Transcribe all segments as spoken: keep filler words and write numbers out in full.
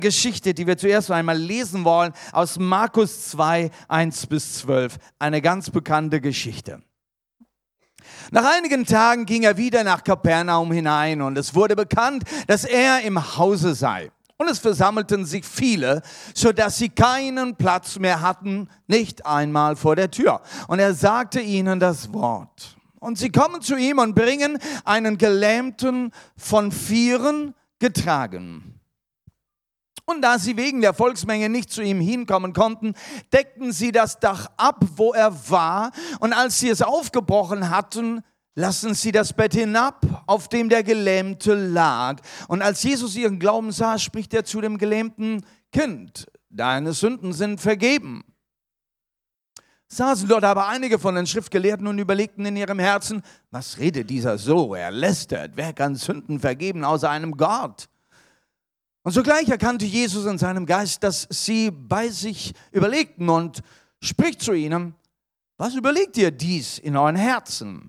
Geschichte, die wir zuerst einmal lesen wollen, aus Markus zwei, eins bis zwölf. Eine ganz bekannte Geschichte. Nach einigen Tagen ging er wieder nach Kapernaum hinein und es wurde bekannt, dass er im Hause sei. Und es versammelten sich viele, sodass sie keinen Platz mehr hatten, nicht einmal vor der Tür. Und er sagte ihnen das Wort. Und sie kommen zu ihm und bringen einen Gelähmten von Vieren getragen. Und da sie wegen der Volksmenge nicht zu ihm hinkommen konnten, deckten sie das Dach ab, wo er war. Und als sie es aufgebrochen hatten, lassen sie das Bett hinab, auf dem der Gelähmte lag. Und als Jesus ihren Glauben sah, spricht er zu dem Gelähmten: Kind, deine Sünden sind vergeben. Saßen dort aber einige von den Schriftgelehrten und überlegten in ihrem Herzen: Was redet dieser so? Er lästert. Wer kann Sünden vergeben außer einem Gott? Und sogleich erkannte Jesus in seinem Geist, dass sie bei sich überlegten und spricht zu ihnen: Was überlegt ihr dies in euren Herzen?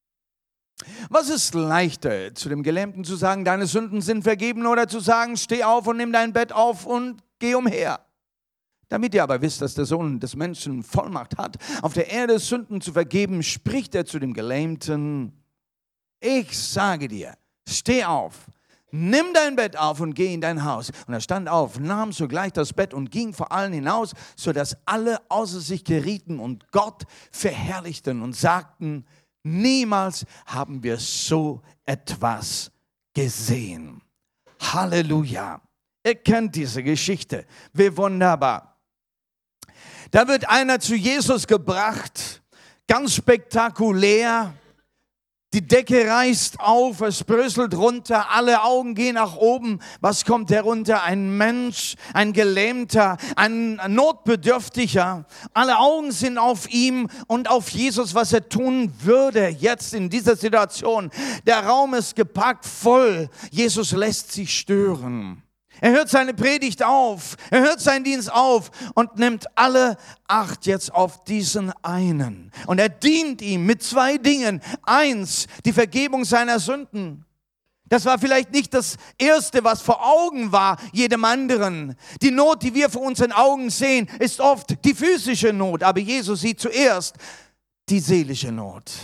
Was ist leichter, zu dem Gelähmten zu sagen, deine Sünden sind vergeben, oder zu sagen, steh auf und nimm dein Bett auf und geh umher? Damit ihr aber wisst, dass der Sohn des Menschen Vollmacht hat, auf der Erde Sünden zu vergeben, spricht er zu dem Gelähmten: Ich sage dir, steh auf, nimm dein Bett auf und geh in dein Haus. Und er stand auf, nahm sogleich das Bett und ging vor allen hinaus, sodass alle außer sich gerieten und Gott verherrlichten und sagten: Niemals haben wir so etwas gesehen. Halleluja. Ihr kennt diese Geschichte. Wie wunderbar. Da wird einer zu Jesus gebracht, ganz spektakulär. Die Decke reißt auf, es bröselt runter, alle Augen gehen nach oben. Was kommt herunter? Ein Mensch, ein Gelähmter, ein Notbedürftiger. Alle Augen sind auf ihm und auf Jesus, was er tun würde jetzt in dieser Situation. Der Raum ist gepackt voll. Jesus lässt sich stören. Er hört seine Predigt auf, er hört seinen Dienst auf und nimmt alle Acht jetzt auf diesen einen. Und er dient ihm mit zwei Dingen. Eins, die Vergebung seiner Sünden. Das war vielleicht nicht das Erste, was vor Augen war, jedem anderen. Die Not, die wir vor unseren Augen sehen, ist oft die physische Not. Aber Jesus sieht zuerst die seelische Not.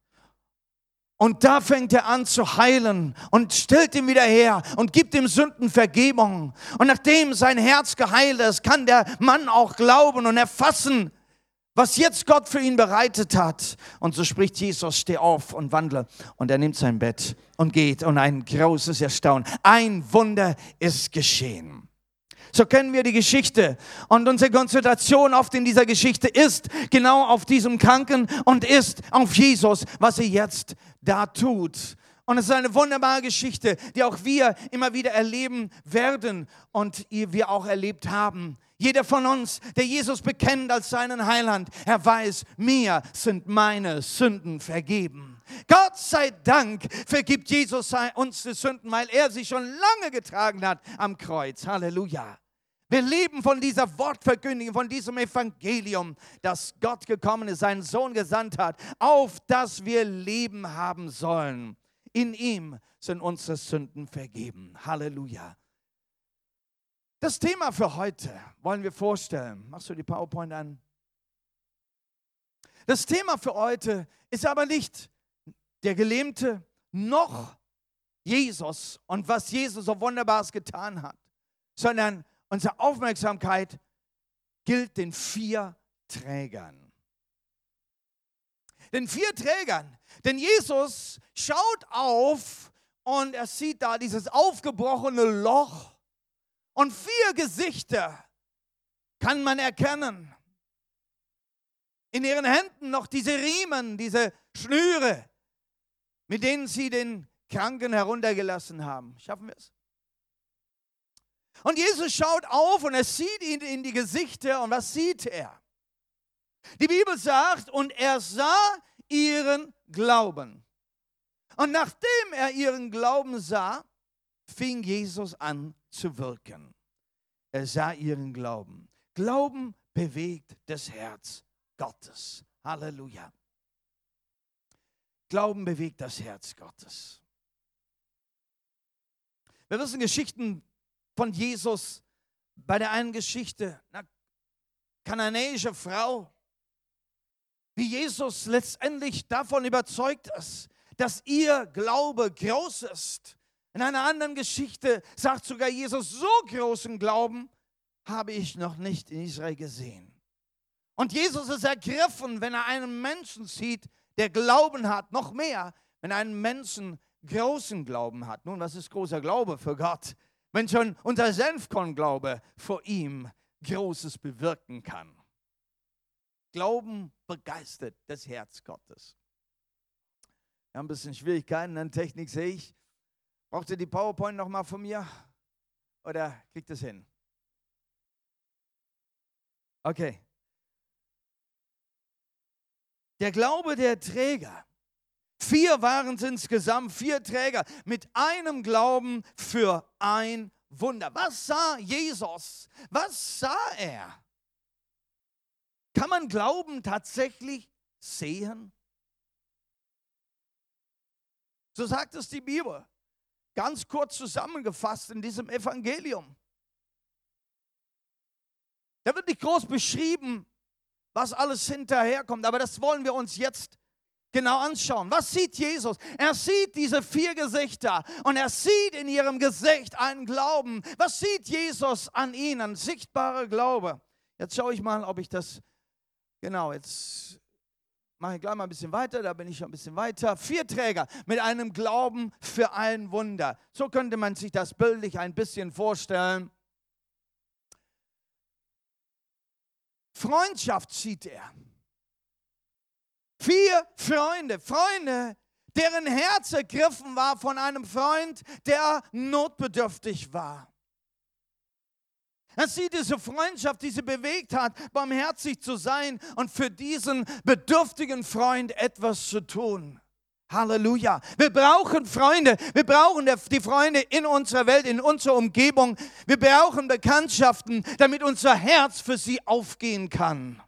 Und da fängt er an zu heilen und stellt ihn wieder her und gibt ihm Sündenvergebung. Und nachdem sein Herz geheilt ist, kann der Mann auch glauben und erfassen, was jetzt Gott für ihn bereitet hat. Und so spricht Jesus: Steh auf und wandle. Und er nimmt sein Bett und geht. Und ein großes Erstaunen. Ein Wunder ist geschehen. So kennen wir die Geschichte. Und unsere Konzentration oft in dieser Geschichte ist genau auf diesem Kranken und ist auf Jesus, was er jetzt da tut. Und es ist eine wunderbare Geschichte, die auch wir immer wieder erleben werden und wir auch erlebt haben. Jeder von uns, der Jesus bekennt als seinen Heiland, er weiß, mir sind meine Sünden vergeben. Gott sei Dank vergibt Jesus uns die Sünden, weil er sie schon lange getragen hat am Kreuz. Halleluja. Wir leben von dieser Wortverkündigung, von diesem Evangelium, dass Gott gekommen ist, seinen Sohn gesandt hat, auf das wir Leben haben sollen. In ihm sind unsere Sünden vergeben. Halleluja. Das Thema für heute wollen wir vorstellen. Machst du die PowerPoint an? Das Thema für heute ist aber nicht der Gelähmte noch Jesus und was Jesus so Wunderbares getan hat, sondern unsere Aufmerksamkeit gilt den vier Trägern. Den vier Trägern. Denn Jesus schaut auf und er sieht da dieses aufgebrochene Loch und vier Gesichter kann man erkennen. In ihren Händen noch diese Riemen, diese Schnüre, mit denen sie den Kranken heruntergelassen haben. Schaffen wir es? Und Jesus schaut auf und er sieht ihn in die Gesichter. Und was sieht er? Die Bibel sagt, und er sah ihren Glauben. Und nachdem er ihren Glauben sah, fing Jesus an zu wirken. Er sah ihren Glauben. Glauben bewegt das Herz Gottes. Halleluja. Glauben bewegt das Herz Gottes. Wir wissen Geschichten von Jesus, bei der einen Geschichte, eine kananäische Frau, wie Jesus letztendlich davon überzeugt ist, dass ihr Glaube groß ist. In einer anderen Geschichte sagt sogar Jesus, so großen Glauben habe ich noch nicht in Israel gesehen. Und Jesus ist ergriffen, wenn er einen Menschen sieht, der Glauben hat, noch mehr, wenn ein Menschen großen Glauben hat. Nun, was ist großer Glaube für Gott? Wenn schon unser Senfkornglaube vor ihm Großes bewirken kann. Glauben begeistert das Herz Gottes. Wir haben ein bisschen Schwierigkeiten an Technik, sehe ich. Braucht ihr die PowerPoint nochmal von mir? Oder kriegt ihr es hin? Okay. Der Glaube der Träger. Vier waren es insgesamt, vier Träger mit einem Glauben für ein Wunder. Was sah Jesus? Was sah er? Kann man Glauben tatsächlich sehen? So sagt es die Bibel. Ganz kurz zusammengefasst in diesem Evangelium. Da wird nicht groß beschrieben, was alles hinterherkommt, aber das wollen wir uns jetzt genau anschauen. Was sieht Jesus? Er sieht diese vier Gesichter und er sieht in ihrem Gesicht einen Glauben. Was sieht Jesus an ihnen? Sichtbarer Glaube. Jetzt schaue ich mal, ob ich das, genau, jetzt mache ich gleich mal ein bisschen weiter, da bin ich schon ein bisschen weiter. Vier Träger mit einem Glauben für ein Wunder. So könnte man sich das bildlich ein bisschen vorstellen. Freundschaft sieht er. Vier Freunde, Freunde, deren Herz ergriffen war von einem Freund, der notbedürftig war. Er sieht diese Freundschaft, die sie bewegt hat, barmherzig zu sein und für diesen bedürftigen Freund etwas zu tun. Halleluja. Wir brauchen Freunde. Wir brauchen die Freunde in unserer Welt, in unserer Umgebung. Wir brauchen Bekanntschaften, damit unser Herz für sie aufgehen kann.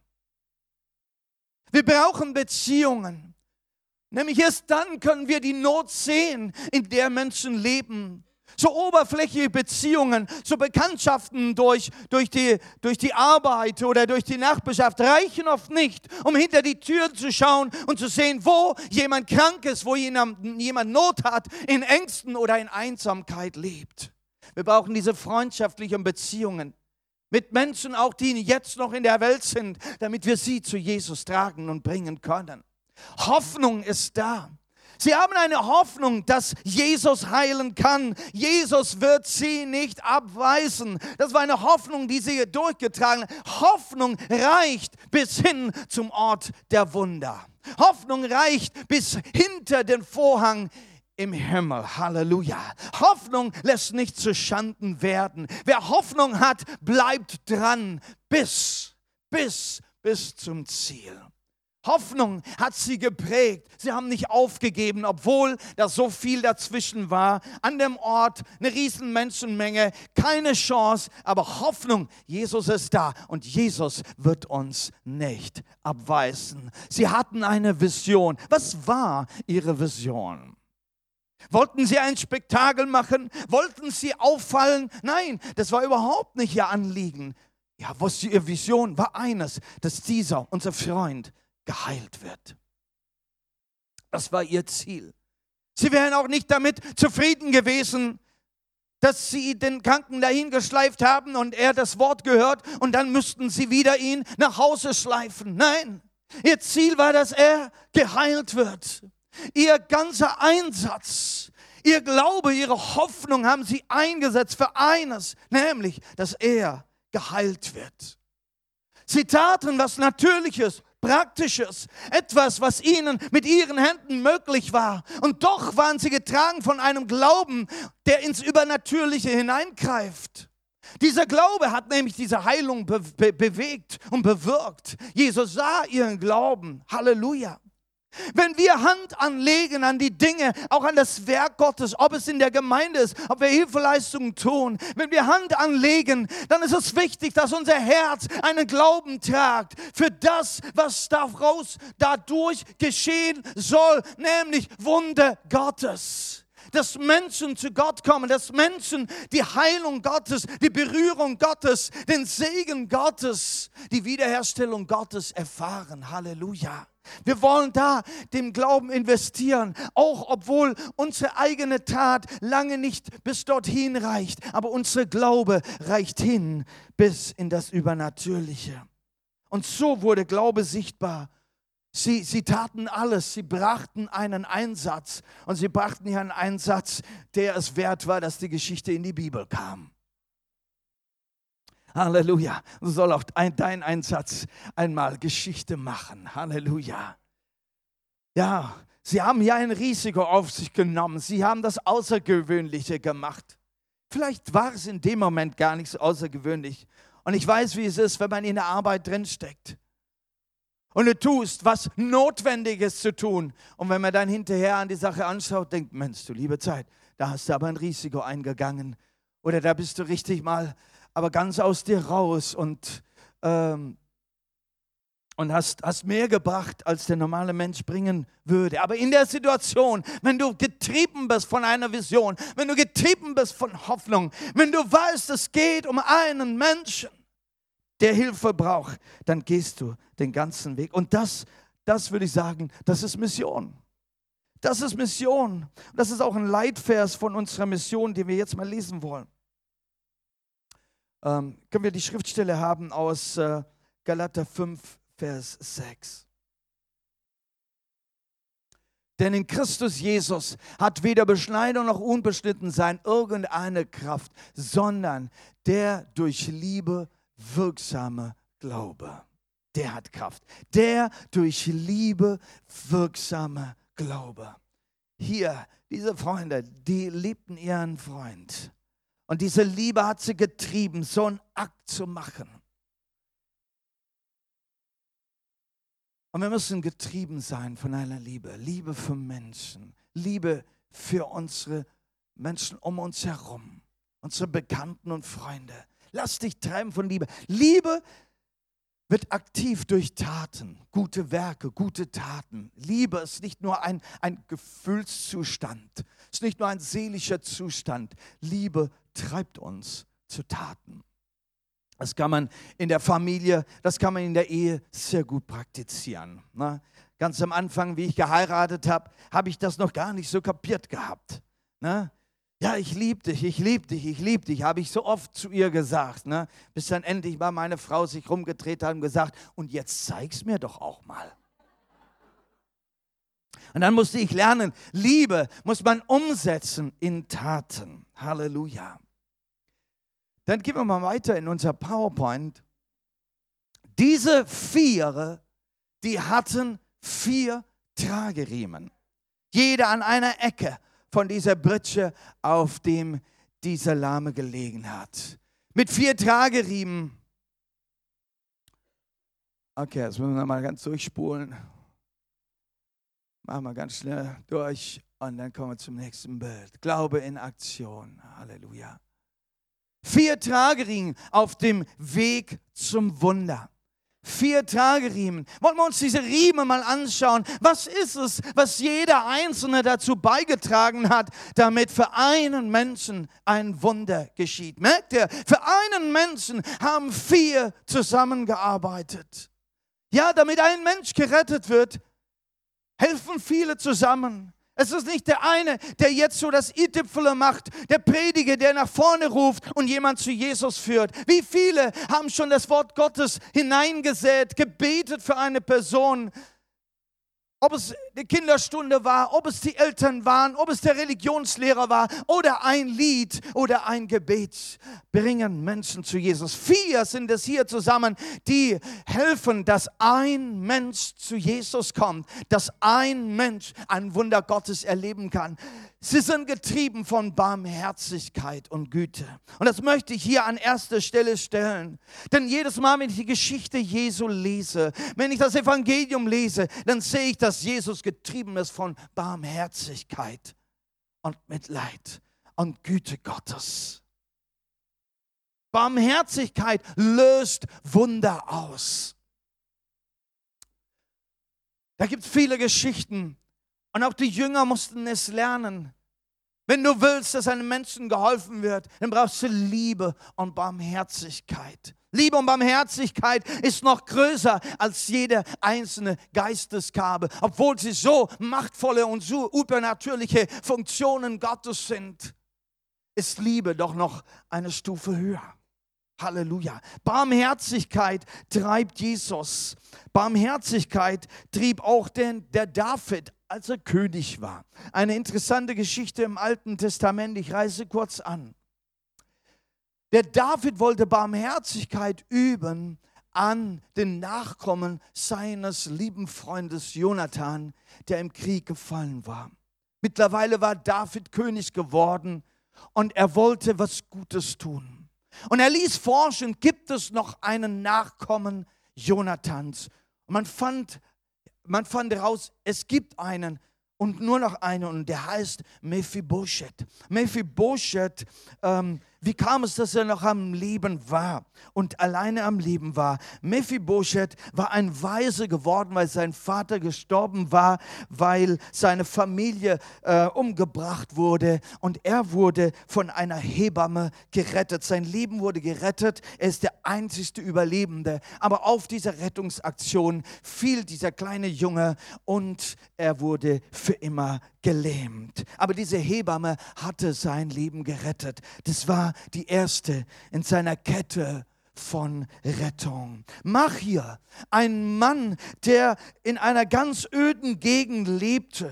Wir brauchen Beziehungen. Nämlich erst dann können wir die Not sehen, in der Menschen leben. So oberflächliche Beziehungen, so Bekanntschaften durch, durch, die, durch die Arbeit oder durch die Nachbarschaft reichen oft nicht, um hinter die Tür zu schauen und zu sehen, wo jemand krank ist, wo jemand, jemand Not hat, in Ängsten oder in Einsamkeit lebt. Wir brauchen diese freundschaftlichen Beziehungen mit Menschen, auch die jetzt noch in der Welt sind, damit wir sie zu Jesus tragen und bringen können. Hoffnung ist da. Sie haben eine Hoffnung, dass Jesus heilen kann. Jesus wird sie nicht abweisen. Das war eine Hoffnung, die sie durchgetragen haben. Hoffnung reicht bis hin zum Ort der Wunder. Hoffnung reicht bis hinter den Vorhang im Himmel. Halleluja. Hoffnung lässt nicht zu Schanden werden. Wer Hoffnung hat, bleibt dran bis, bis, bis zum Ziel. Hoffnung hat sie geprägt. Sie haben nicht aufgegeben, obwohl da so viel dazwischen war. An dem Ort eine riesen Menschenmenge, keine Chance, aber Hoffnung, Jesus ist da und Jesus wird uns nicht abweisen. Sie hatten eine Vision. Was war ihre Vision? Wollten sie ein Spektakel machen? Wollten sie auffallen? Nein, das war überhaupt nicht ihr Anliegen. Ja, was ihre Vision war eines, dass dieser, unser Freund, geheilt wird. Das war ihr Ziel. Sie wären auch nicht damit zufrieden gewesen, dass sie den Kranken dahin geschleift haben und er das Wort gehört und dann müssten sie wieder ihn nach Hause schleifen. Nein, ihr Ziel war, dass er geheilt wird. Ihr ganzer Einsatz, ihr Glaube, ihre Hoffnung haben sie eingesetzt für eines, nämlich, dass er geheilt wird. Sie taten was Natürliches, Praktisches, etwas, was ihnen mit ihren Händen möglich war. Und doch waren sie getragen von einem Glauben, der ins Übernatürliche hineingreift. Dieser Glaube hat nämlich diese Heilung be- be- bewegt und bewirkt. Jesus sah ihren Glauben. Halleluja. Wenn wir Hand anlegen an die Dinge, auch an das Werk Gottes, ob es in der Gemeinde ist, ob wir Hilfeleistungen tun, wenn wir Hand anlegen, dann ist es wichtig, dass unser Herz einen Glauben tragt für das, was daraus, dadurch geschehen soll, nämlich Wunder Gottes. dass Menschen zu Gott kommen, dass Menschen die Heilung Gottes, die Berührung Gottes, den Segen Gottes, die Wiederherstellung Gottes erfahren. Halleluja. Wir wollen da dem Glauben investieren, auch obwohl unsere eigene Tat lange nicht bis dorthin reicht. Aber unser Glaube reicht hin bis in das Übernatürliche. Und so wurde Glaube sichtbar. Sie, sie taten alles, sie brachten einen Einsatz. Und sie brachten hier einen Einsatz, der es wert war, dass die Geschichte in die Bibel kam. Halleluja. So soll auch dein Einsatz einmal Geschichte machen. Halleluja. Ja, sie haben hier ein Risiko auf sich genommen. Sie haben das Außergewöhnliche gemacht. Vielleicht war es in dem Moment gar nicht so außergewöhnlich. Und ich weiß, wie es ist, wenn man in der Arbeit drinsteckt. Und du tust, was notwendig ist zu tun. Und wenn man dann hinterher an die Sache anschaut, denkt, Mensch, du liebe Zeit, da hast du aber ein Risiko eingegangen. Oder da bist du richtig mal aber ganz aus dir raus und, ähm, und hast, hast mehr gebracht, als der normale Mensch bringen würde. Aber in der Situation, wenn du getrieben bist von einer Vision, wenn du getrieben bist von Hoffnung, wenn du weißt, es geht um einen Menschen, der Hilfe braucht, dann gehst du den ganzen Weg. Und das, das würde ich sagen, das ist Mission. Das ist Mission. Das ist auch ein Leitvers von unserer Mission, den wir jetzt mal lesen wollen. Ähm, können wir die Schriftstelle haben aus äh, Galater fünf, Vers sechs. Denn in Christus Jesus hat weder Beschneidung noch Unbeschnittensein irgendeine Kraft, sondern der durch Liebe wirksame Glaube. Der hat Kraft. Der durch Liebe wirksame Glaube. Hier, diese Freunde, die liebten ihren Freund. Und diese Liebe hat sie getrieben, so einen Akt zu machen. Und wir müssen getrieben sein von einer Liebe. Liebe für Menschen. Liebe für unsere Menschen um uns herum. Unsere Bekannten und Freunde. Lass dich treiben von Liebe. Liebe wird aktiv durch Taten, gute Werke, gute Taten. Liebe ist nicht nur ein, ein Gefühlszustand, ist nicht nur ein seelischer Zustand. Liebe treibt uns zu Taten. Das kann man in der Familie, das kann man in der Ehe sehr gut praktizieren. Ne? Ganz am Anfang, wie ich geheiratet habe, habe ich das noch gar nicht so kapiert gehabt. Ne? Ja, ich liebe dich, ich liebe dich, ich liebe dich, habe ich so oft zu ihr gesagt. Ne? Bis dann endlich mal meine Frau sich rumgedreht hat und gesagt, und jetzt zeig's mir doch auch mal. Und dann musste ich lernen, Liebe muss man umsetzen in Taten. Halleluja. Dann gehen wir mal weiter in unser PowerPoint. Diese vier, die hatten vier Trageriemen. Jeder an einer Ecke von dieser Britsche, auf dem dieser Lahme gelegen hat. Mit vier Trageriemen. Okay, jetzt müssen wir mal ganz durchspulen. Machen wir ganz schnell durch und dann kommen wir zum nächsten Bild. Glaube in Aktion. Halleluja. Vier Trageriemen auf dem Weg zum Wunder. Vier Trageriemen. Wollen wir uns diese Riemen mal anschauen? Was ist es, was jeder Einzelne dazu beigetragen hat, damit für einen Menschen ein Wunder geschieht? Merkt ihr? Für einen Menschen haben vier zusammengearbeitet. Ja, damit ein Mensch gerettet wird, helfen viele zusammen. Es ist nicht der eine, der jetzt so das i-Tüpfele macht, der Prediger, der nach vorne ruft und jemand zu Jesus führt. Wie viele haben schon das Wort Gottes hineingesät, gebetet für eine Person, ob es die Kinderstunde war, ob es die Eltern waren, ob es der Religionslehrer war oder ein Lied oder ein Gebet, bringen Menschen zu Jesus. Vier sind es hier zusammen, die helfen, dass ein Mensch zu Jesus kommt, dass ein Mensch ein Wunder Gottes erleben kann. Sie sind getrieben von Barmherzigkeit und Güte. Und das möchte ich hier an erster Stelle stellen. Denn jedes Mal, wenn ich die Geschichte Jesu lese, wenn ich das Evangelium lese, dann sehe ich, dass Jesus getrieben ist von Barmherzigkeit und Mitleid und Güte Gottes. Barmherzigkeit löst Wunder aus. Da gibt es viele Geschichten. Und auch die Jünger mussten es lernen. Wenn du willst, dass einem Menschen geholfen wird, dann brauchst du Liebe und Barmherzigkeit. Liebe und Barmherzigkeit ist noch größer als jede einzelne Geistesgabe, obwohl sie so machtvolle und so übernatürliche Funktionen Gottes sind, ist Liebe doch noch eine Stufe höher. Halleluja. Barmherzigkeit treibt Jesus. Barmherzigkeit trieb auch den, der David, als er König war. Eine interessante Geschichte im Alten Testament, ich reiße kurz an. Der David wollte Barmherzigkeit üben an den Nachkommen seines lieben Freundes Jonathan, der im Krieg gefallen war. Mittlerweile war David König geworden und er wollte was Gutes tun. Und er ließ forschen, gibt es noch einen Nachkommen Jonathans? Und man fand, man fand heraus, es gibt einen und nur noch einen und der heißt Mephibosheth. Mephibosheth, ähm, wie kam es, dass er noch am Leben war und alleine am Leben war? Mephibosheth war ein Waise geworden, weil sein Vater gestorben war, weil seine Familie äh, umgebracht wurde und er wurde von einer Hebamme gerettet. Sein Leben wurde gerettet, er ist der einzigste Überlebende. Aber auf dieser Rettungsaktion fiel dieser kleine Junge und er wurde für immer gelähmt. Aber diese Hebamme hatte sein Leben gerettet. Das war die erste in seiner Kette von Rettung. Machir, ein Mann, der in einer ganz öden Gegend lebte,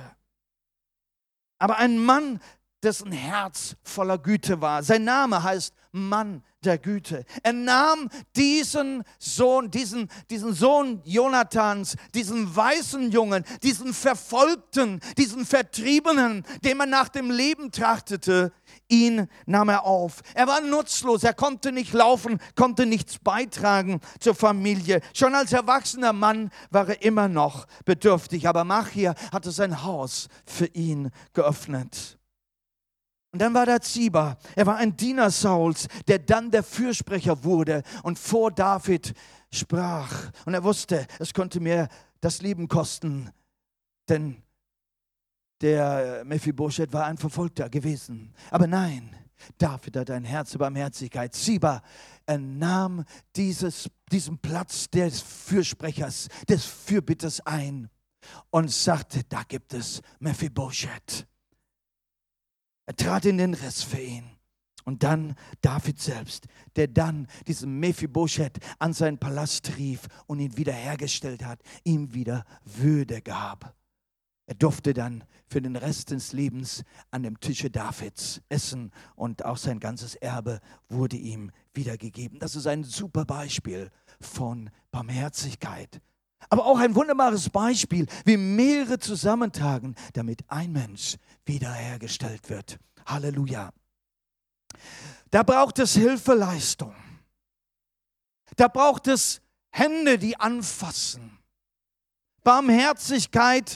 aber ein Mann, dessen Herz voller Güte war. Sein Name heißt Mann der Güte. Er nahm diesen Sohn, diesen, diesen Sohn Jonathans, diesen weißen Jungen, diesen Verfolgten, diesen Vertriebenen, dem er nach dem Leben trachtete, ihn nahm er auf. Er war nutzlos, er konnte nicht laufen, konnte nichts beitragen zur Familie. Schon als erwachsener Mann war er immer noch bedürftig, aber Machir hatte sein Haus für ihn geöffnet. Und dann war da Ziba, er war ein Diener Sauls, der dann der Fürsprecher wurde und vor David sprach. Und er wusste, es konnte mir das Leben kosten, denn der Mephibosheth war ein Verfolgter gewesen. Aber nein, David hat ein Herz der Barmherzigkeit. Ziba, er nahm dieses, diesen Platz des Fürsprechers, des Fürbitters ein und sagte, da gibt es Mephibosheth. Er trat in den Riss für ihn. Und dann David selbst, der dann diesen Mephibosheth an seinen Palast rief und ihn wiederhergestellt hat, ihm wieder Würde gab. Er durfte dann für den Rest des Lebens an dem Tische Davids essen und auch sein ganzes Erbe wurde ihm wiedergegeben. Das ist ein super Beispiel von Barmherzigkeit. Aber auch ein wunderbares Beispiel, wie mehrere zusammentagen, damit ein Mensch wiederhergestellt wird. Halleluja. Da braucht es Hilfeleistung. Da braucht es Hände, die anfassen. Barmherzigkeit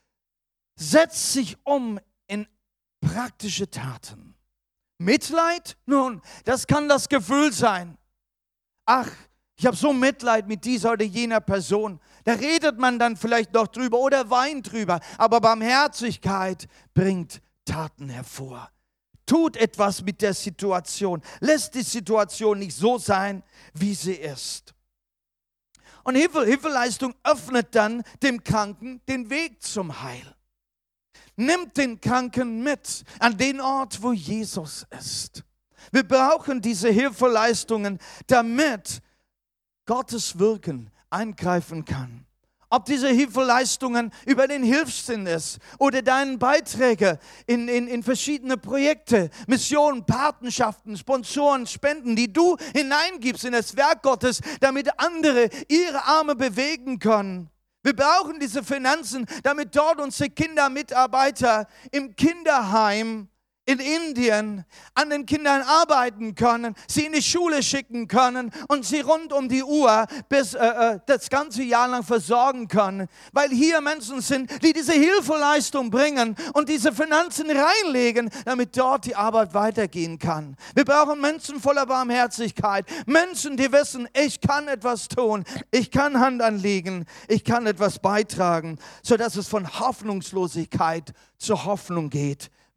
setzt sich um in praktische Taten. Mitleid? Nun, das kann das Gefühl sein. Ach, ich habe so Mitleid mit dieser oder jener Person. Da redet man dann vielleicht noch drüber oder weint drüber. Aber Barmherzigkeit bringt Taten hervor. Tut etwas mit der Situation. Lässt die Situation nicht so sein, wie sie ist. Und Hilfe, Hilfeleistung öffnet dann dem Kranken den Weg zum Heil. Nimmt den Kranken mit an den Ort, wo Jesus ist. Wir brauchen diese Hilfeleistungen, damit Gottes Wirken eingreifen kann. Ob diese Hilfeleistungen über den Hilfssinn ist oder deinen Beiträge in, in, in verschiedene Projekte, Missionen, Patenschaften, Sponsoren, Spenden, die du hineingibst in das Werk Gottes, damit andere ihre Arme bewegen können. Wir brauchen diese Finanzen, damit dort unsere Kindermitarbeiter im Kinderheim in Indien an den Kindern arbeiten können, sie in die Schule schicken können und sie rund um die Uhr bis äh, das ganze Jahr lang versorgen können. Weil hier Menschen sind, die diese Hilfeleistung bringen und diese Finanzen reinlegen, damit dort die Arbeit weitergehen kann. Wir brauchen Menschen voller Barmherzigkeit, Menschen, die wissen, ich kann etwas tun, ich kann Hand anlegen, ich kann etwas beitragen, sodass es von Hoffnungslosigkeit zur Hoffnung geht,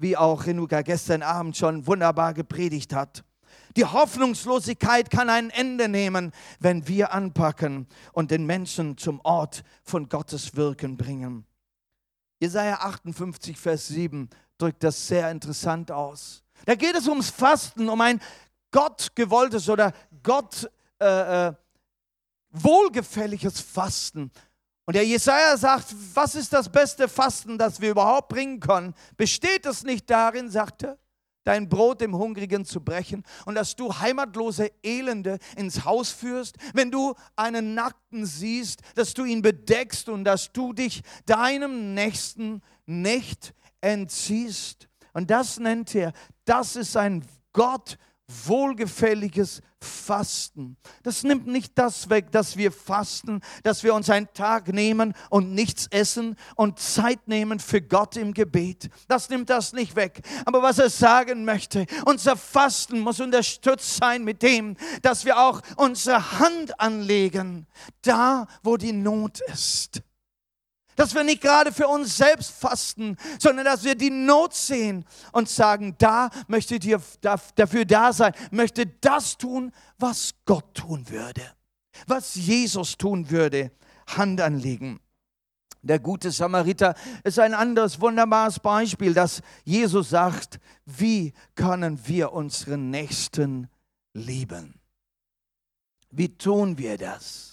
wie auch Renuka gestern Abend schon wunderbar gepredigt hat. Die Hoffnungslosigkeit kann ein Ende nehmen, wenn wir anpacken und den Menschen zum Ort von Gottes Wirken bringen. Jesaja achtundfünfzig, Vers sieben drückt das sehr interessant aus. Da geht es ums Fasten, um ein gottgewolltes oder Gott äh, äh, wohlgefälliges Fasten. Und der Jesaja sagt, was ist das beste Fasten, das wir überhaupt bringen können? Besteht es nicht darin, sagt er, dein Brot dem Hungrigen zu brechen und dass du heimatlose Elende ins Haus führst, wenn du einen Nackten siehst, dass du ihn bedeckst und dass du dich deinem Nächsten nicht entziehst. Und das nennt er, das ist ein Gott wohlgefälliges Fasten. Das nimmt nicht das weg, dass wir fasten, dass wir uns einen Tag nehmen und nichts essen und Zeit nehmen für Gott im Gebet. Das nimmt das nicht weg. Aber was er sagen möchte, unser Fasten muss unterstützt sein mit dem, dass wir auch unsere Hand anlegen, da wo die Not ist. Dass wir nicht gerade für uns selbst fasten, sondern dass wir die Not sehen und sagen, da möchte ich dafür da sein, möchte das tun, was Gott tun würde, was Jesus tun würde, Hand anlegen. Der gute Samariter ist ein anderes wunderbares Beispiel, dass Jesus sagt, wie können wir unseren Nächsten lieben? Wie tun wir das?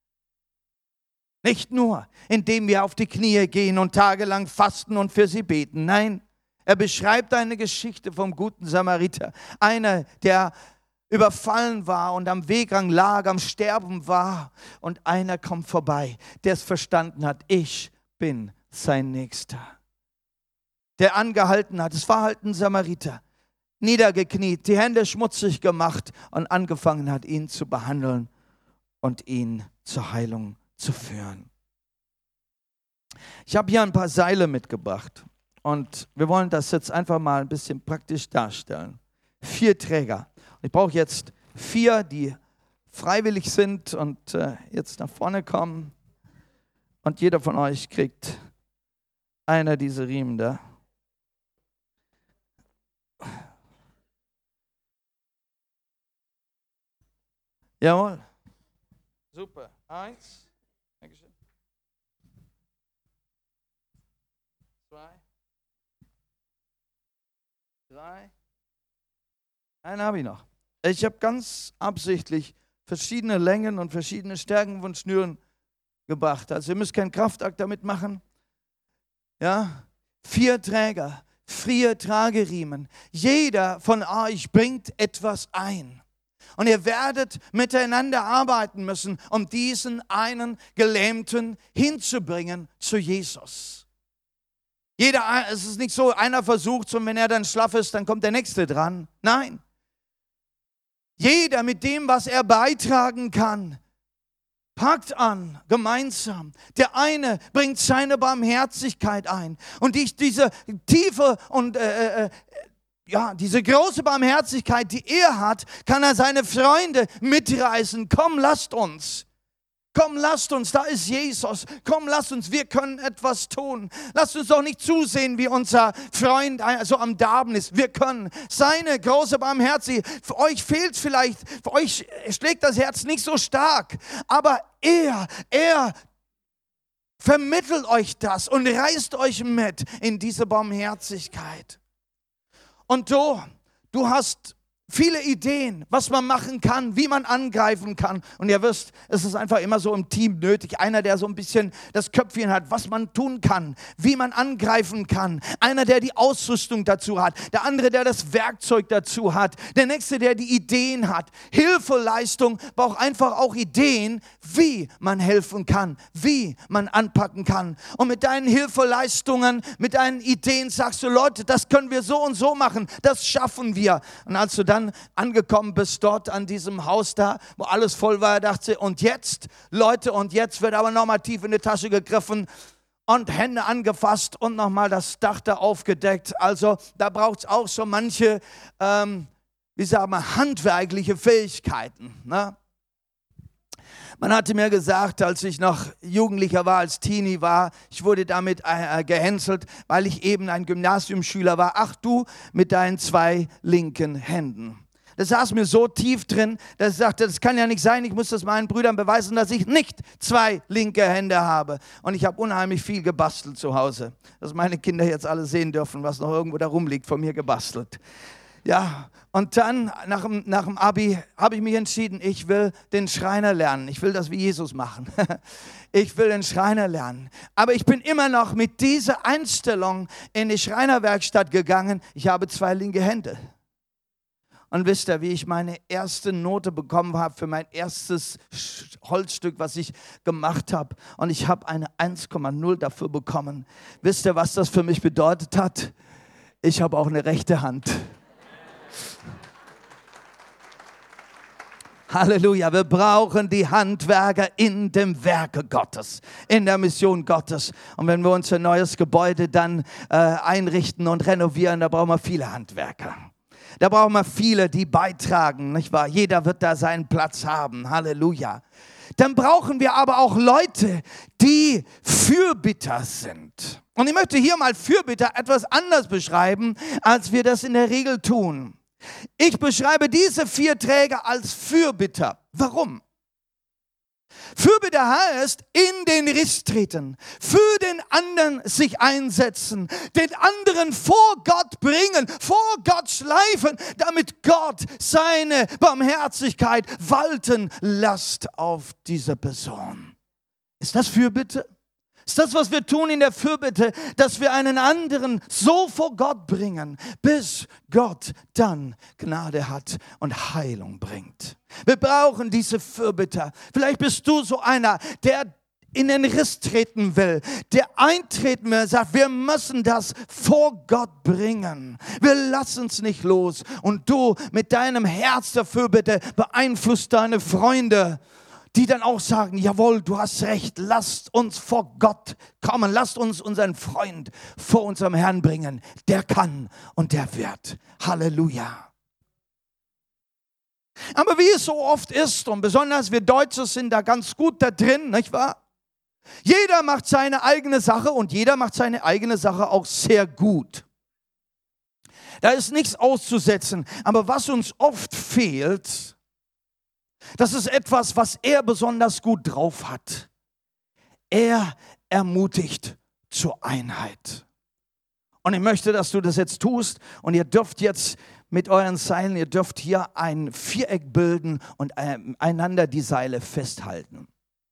Nicht nur, indem wir auf die Knie gehen und tagelang fasten und für sie beten. Nein, er beschreibt eine Geschichte vom guten Samariter. Einer, der überfallen war und am Wegrang lag, am Sterben war. Und einer kommt vorbei, der es verstanden hat, ich bin sein Nächster. Der angehalten hat, es war halt ein Samariter, niedergekniet, die Hände schmutzig gemacht und angefangen hat, ihn zu behandeln und ihn zur Heilung zu führen. Ich habe hier ein paar Seile mitgebracht und wir wollen das jetzt einfach mal ein bisschen praktisch darstellen. Vier Träger. Ich brauche jetzt vier, die freiwillig sind und äh, jetzt nach vorne kommen und jeder von euch kriegt einer dieser Riemen da. Jawohl. Super. Eins. Dankeschön. Zwei. Drei. Einen habe ich noch. Ich habe ganz absichtlich verschiedene Längen und verschiedene Stärken von Schnüren gebracht. Also ihr müsst keinen Kraftakt damit machen. Ja, vier Träger, vier Trageriemen. Jeder von euch bringt etwas ein. Und ihr werdet miteinander arbeiten müssen, um diesen einen Gelähmten hinzubringen zu Jesus. Jeder, es ist nicht so, einer versucht und wenn er dann schlaff ist, dann kommt der Nächste dran. Nein. Jeder mit dem, was er beitragen kann, packt an, gemeinsam. Der eine bringt seine Barmherzigkeit ein. Und die, diese tiefe und äh, äh, ja, diese große Barmherzigkeit, die er hat, kann er seine Freunde mitreißen. Komm, lasst uns. Komm, lasst uns, da ist Jesus. Komm, lasst uns, wir können etwas tun. Lasst uns doch nicht zusehen, wie unser Freund so am Darben ist. Wir können seine große Barmherzigkeit, für euch fehlt vielleicht, für euch schlägt das Herz nicht so stark, aber er, er vermittelt euch das und reißt euch mit in diese Barmherzigkeit. Und du, du hast viele Ideen, was man machen kann, wie man angreifen kann. Und ihr wisst, es ist einfach immer so im Team nötig. Einer, der so ein bisschen das Köpfchen hat, was man tun kann, wie man angreifen kann. Einer, der die Ausrüstung dazu hat. Der andere, der das Werkzeug dazu hat. Der nächste, der die Ideen hat. Hilfeleistung braucht einfach auch Ideen, wie man helfen kann, wie man anpacken kann. Und mit deinen Hilfeleistungen, mit deinen Ideen sagst du, Leute, das können wir so und so machen. Das schaffen wir. Und als du dann angekommen bist dort an diesem Haus da, wo alles voll war, dachte sie, und jetzt, Leute, und jetzt wird aber nochmal tief in die Tasche gegriffen und Hände angefasst und nochmal das Dach da aufgedeckt. Also da braucht es auch so manche, ähm, wie sagen wir, handwerkliche Fähigkeiten. Ne? Man hatte mir gesagt, als ich noch Jugendlicher war, als Teenie war, ich wurde damit äh, gehänselt, weil ich eben ein Gymnasiumsschüler war. Ach du, mit deinen zwei linken Händen. Das saß mir so tief drin, dass ich sagte, das kann ja nicht sein, ich muss das meinen Brüdern beweisen, dass ich nicht zwei linke Hände habe. Und ich habe unheimlich viel gebastelt zu Hause, dass meine Kinder jetzt alle sehen dürfen, was noch irgendwo da rumliegt, von mir gebastelt. Ja, und dann nach dem, nach dem Abi habe ich mich entschieden, ich will den Schreiner lernen. Ich will das wie Jesus machen. Ich will den Schreiner lernen. Aber ich bin immer noch mit dieser Einstellung in die Schreinerwerkstatt gegangen. Ich habe zwei linke Hände. Und wisst ihr, wie ich meine erste Note bekommen habe für mein erstes Holzstück, was ich gemacht habe. Und ich habe eine eins Komma null dafür bekommen. Wisst ihr, was das für mich bedeutet hat? Ich habe auch eine rechte Hand. Halleluja, wir brauchen die Handwerker in dem Werke Gottes, in der Mission Gottes. Und wenn wir uns ein neues Gebäude dann äh, einrichten und renovieren, da brauchen wir viele Handwerker. Da brauchen wir viele, die beitragen, nicht wahr? Jeder wird da seinen Platz haben, Halleluja. Dann brauchen wir aber auch Leute, die Fürbitter sind. Und ich möchte hier mal Fürbitter etwas anders beschreiben, als wir das in der Regel tun. Ich beschreibe diese vier Träger als Fürbitter. Warum? Fürbitter heißt, in den Riss treten, für den anderen sich einsetzen, den anderen vor Gott bringen, vor Gott schleifen, damit Gott seine Barmherzigkeit walten lässt auf diese Person. Ist das Fürbitte? Ist das, was wir tun in der Fürbitte, dass wir einen anderen so vor Gott bringen, bis Gott dann Gnade hat und Heilung bringt. Wir brauchen diese Fürbitter. Vielleicht bist du so einer, der in den Riss treten will, der eintreten will, sagt, wir müssen das vor Gott bringen. Wir lassen es nicht los. Und du mit deinem Herz der Fürbitte beeinflusst deine Freunde, die dann auch sagen, jawohl, du hast recht, lasst uns vor Gott kommen, lasst uns unseren Freund vor unserem Herrn bringen. Der kann und der wird. Halleluja. Aber wie es so oft ist, und besonders wir Deutsche sind da ganz gut da drin, nicht wahr? Jeder macht seine eigene Sache und jeder macht seine eigene Sache auch sehr gut. Da ist nichts auszusetzen, aber was uns oft fehlt, das ist etwas, was er besonders gut drauf hat. Er ermutigt zur Einheit. Und ich möchte, dass du das jetzt tust. Und ihr dürft jetzt mit euren Seilen, ihr dürft hier ein Viereck bilden und einander die Seile festhalten.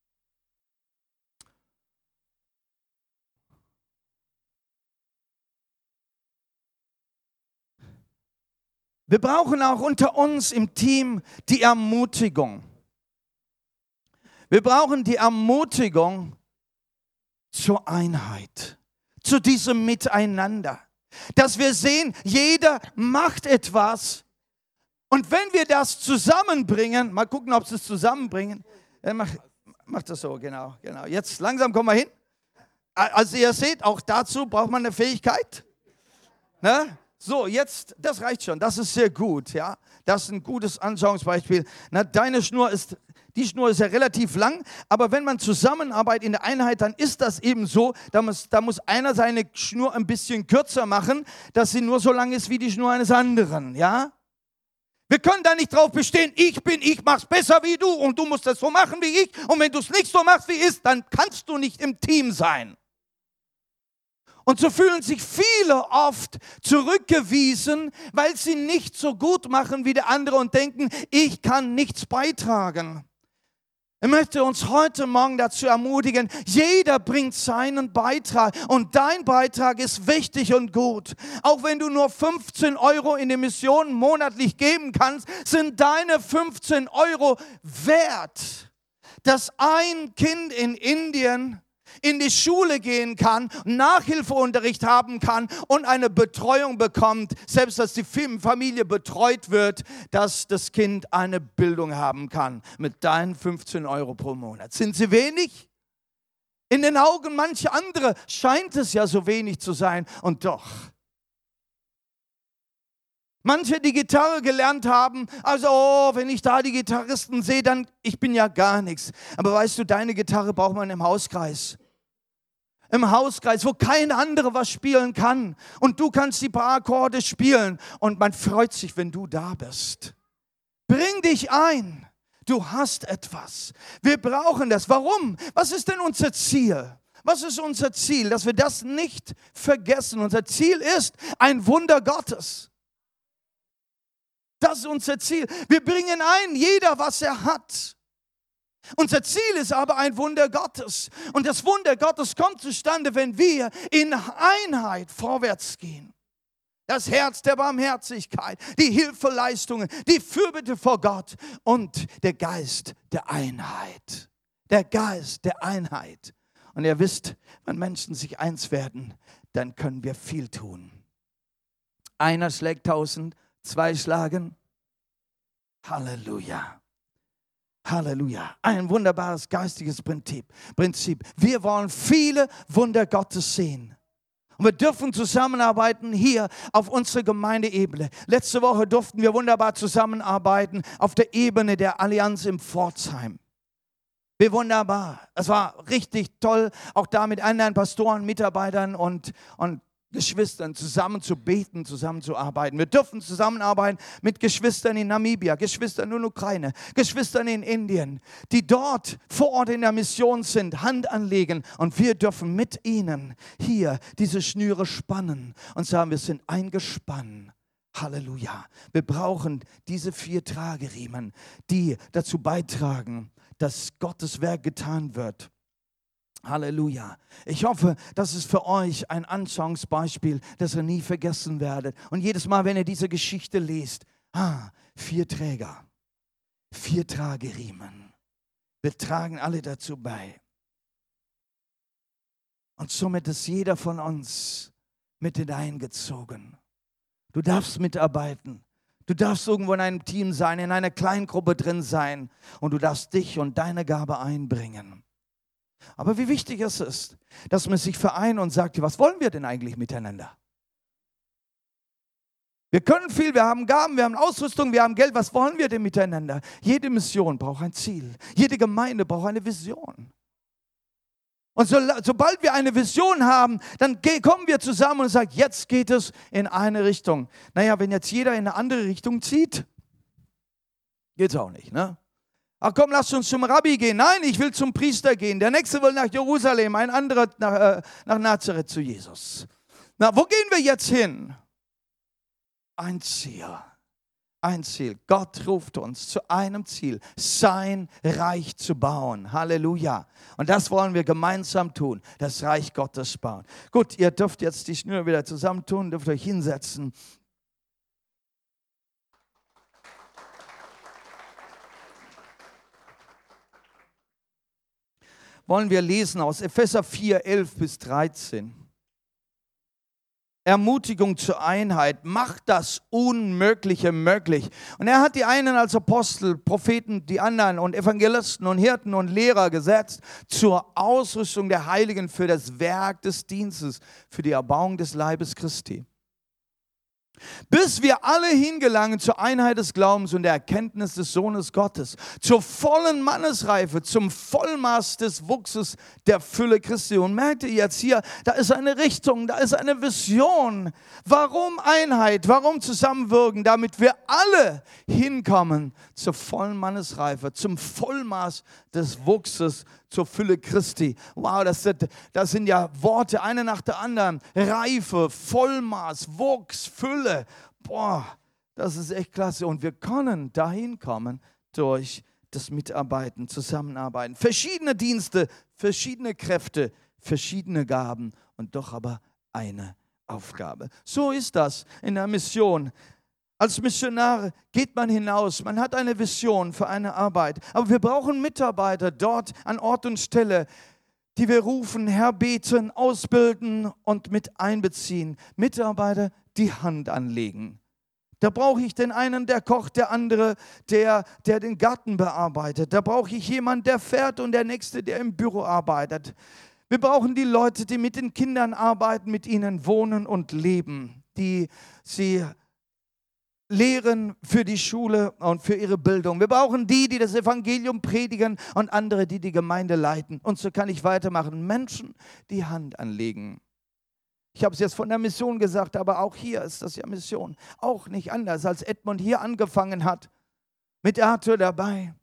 Wir brauchen auch unter uns im Team die Ermutigung. Wir brauchen die Ermutigung zur Einheit, zu diesem Miteinander. Dass wir sehen, jeder macht etwas. Und wenn wir das zusammenbringen, mal gucken, ob sie es zusammenbringen. Mach, mach das so, genau, genau. Jetzt langsam kommen wir hin. Also ihr seht, auch dazu braucht man eine Fähigkeit. Ne? So, jetzt, das reicht schon, das ist sehr gut, ja. Das ist ein gutes Anschauungsbeispiel. Na, deine Schnur ist, die Schnur ist ja relativ lang, aber wenn man zusammenarbeitet in der Einheit, dann ist das eben so, da muss, da muss einer seine Schnur ein bisschen kürzer machen, dass sie nur so lang ist wie die Schnur eines anderen, ja. Wir können da nicht drauf bestehen, ich bin, ich mach's besser wie du und du musst das so machen wie ich und wenn du es nicht so machst wie ich, dann kannst du nicht im Team sein. Und so fühlen sich viele oft zurückgewiesen, weil sie nicht so gut machen wie der andere und denken, ich kann nichts beitragen. Ich möchte uns heute Morgen dazu ermutigen, jeder bringt seinen Beitrag und dein Beitrag ist wichtig und gut. Auch wenn du nur fünfzehn Euro in die Mission monatlich geben kannst, sind deine fünfzehn Euro wert, dass ein Kind in Indien in die Schule gehen kann, Nachhilfeunterricht haben kann und eine Betreuung bekommt, selbst dass die Familie betreut wird, dass das Kind eine Bildung haben kann mit deinen fünfzehn Euro pro Monat. Sind sie wenig? In den Augen mancher andere scheint es ja so wenig zu sein und doch. Manche, die Gitarre gelernt haben, also oh, wenn ich da die Gitarristen sehe, dann, ich bin ja gar nichts. Aber weißt du, deine Gitarre braucht man im Hauskreis. Im Hauskreis, wo kein anderer was spielen kann. Und du kannst die paar Akkorde spielen. Und man freut sich, wenn du da bist. Bring dich ein. Du hast etwas. Wir brauchen das. Warum? Was ist denn unser Ziel? Was ist unser Ziel? Dass wir das nicht vergessen. Unser Ziel ist ein Wunder Gottes. Das ist unser Ziel. Wir bringen ein, jeder, was er hat. Unser Ziel ist aber ein Wunder Gottes. Und das Wunder Gottes kommt zustande, wenn wir in Einheit vorwärts gehen. Das Herz der Barmherzigkeit, die Hilfeleistungen, die Fürbitte vor Gott und der Geist der Einheit. Der Geist der Einheit. Und ihr wisst, wenn Menschen sich eins werden, dann können wir viel tun. Einer schlägt tausend, zwei schlagen. Halleluja. Halleluja. Ein wunderbares geistiges Prinzip. Prinzip. Wir wollen viele Wunder Gottes sehen. Und wir dürfen zusammenarbeiten hier auf unserer Gemeindeebene. Letzte Woche durften wir wunderbar zusammenarbeiten auf der Ebene der Allianz in Pforzheim. Wie wunderbar. Es war richtig toll, auch da mit anderen Pastoren, Mitarbeitern und, und Geschwistern zusammen zu beten, zusammen zu arbeiten. Wir dürfen zusammenarbeiten mit Geschwistern in Namibia, Geschwistern in Ukraine, Geschwistern in Indien, die dort vor Ort in der Mission sind, Hand anlegen und wir dürfen mit ihnen hier diese Schnüre spannen und sagen, wir sind eingespannt. Halleluja. Wir brauchen diese vier Trageriemen, die dazu beitragen, dass Gottes Werk getan wird. Halleluja. Ich hoffe, das ist für euch ein Anschauungsbeispiel, das ihr nie vergessen werdet. Und jedes Mal, wenn ihr diese Geschichte lest, ah, vier Träger, vier Trageriemen. Wir tragen alle dazu bei. Und somit ist jeder von uns mit hineingezogen. Du darfst mitarbeiten. Du darfst irgendwo in einem Team sein, in einer Kleingruppe drin sein. Und du darfst dich und deine Gabe einbringen. Aber wie wichtig es ist, dass man sich vereint und sagt, was wollen wir denn eigentlich miteinander? Wir können viel, wir haben Gaben, wir haben Ausrüstung, wir haben Geld. Was wollen wir denn miteinander? Jede Mission braucht ein Ziel. Jede Gemeinde braucht eine Vision. Und so, sobald wir eine Vision haben, dann kommen wir zusammen und sagen, jetzt geht es in eine Richtung. Naja, wenn jetzt jeder in eine andere Richtung zieht, geht es auch nicht, ne? Ach komm, lass uns zum Rabbi gehen. Nein, ich will zum Priester gehen. Der nächste will nach Jerusalem, ein anderer nach, äh, nach Nazareth zu Jesus. Na, wo gehen wir jetzt hin? Ein Ziel. Ein Ziel. Gott ruft uns zu einem Ziel, sein Reich zu bauen. Halleluja. Und das wollen wir gemeinsam tun, das Reich Gottes bauen. Gut, ihr dürft jetzt die Schnur wieder zusammentun, dürft euch hinsetzen. Wollen wir lesen aus Epheser vier, elf bis dreizehn. Ermutigung zur Einheit, macht das Unmögliche möglich. Und er hat die einen als Apostel, Propheten, die anderen und Evangelisten und Hirten und Lehrer gesetzt zur Ausrüstung der Heiligen für das Werk des Dienstes, für die Erbauung des Leibes Christi. Bis wir alle hingelangen zur Einheit des Glaubens und der Erkenntnis des Sohnes Gottes, zur vollen Mannesreife, zum Vollmaß des Wuchses der Fülle Christi. Und merkt ihr jetzt hier, da ist eine Richtung, da ist eine Vision. Warum Einheit? Warum zusammenwirken? Damit wir alle hinkommen zur vollen Mannesreife, zum Vollmaß des Wuchses zur Fülle Christi. Wow, das sind, das sind ja Worte, eine nach der anderen. Reife, Vollmaß, Wuchs, Fülle. Boah, das ist echt klasse. Und wir können dahin kommen durch das Mitarbeiten, Zusammenarbeiten. Verschiedene Dienste, verschiedene Kräfte, verschiedene Gaben und doch aber eine Aufgabe. So ist das in der Mission. Als Missionar geht man hinaus, man hat eine Vision für eine Arbeit, aber wir brauchen Mitarbeiter dort an Ort und Stelle, die wir rufen, herbeten, ausbilden und mit einbeziehen. Mitarbeiter, die Hand anlegen. Da brauche ich den einen, der kocht, der andere, der, der den Garten bearbeitet. Da brauche ich jemanden, der fährt und der nächste, der im Büro arbeitet. Wir brauchen die Leute, die mit den Kindern arbeiten, mit ihnen wohnen und leben, die sie lehren für die Schule und für ihre Bildung. Wir brauchen die, die das Evangelium predigen und andere, die die Gemeinde leiten. Und so kann ich weitermachen. Menschen, die Hand anlegen. Ich habe es jetzt von der Mission gesagt, aber auch hier ist das ja Mission. Auch nicht anders, als Edmund hier angefangen hat, mit Arthur dabei.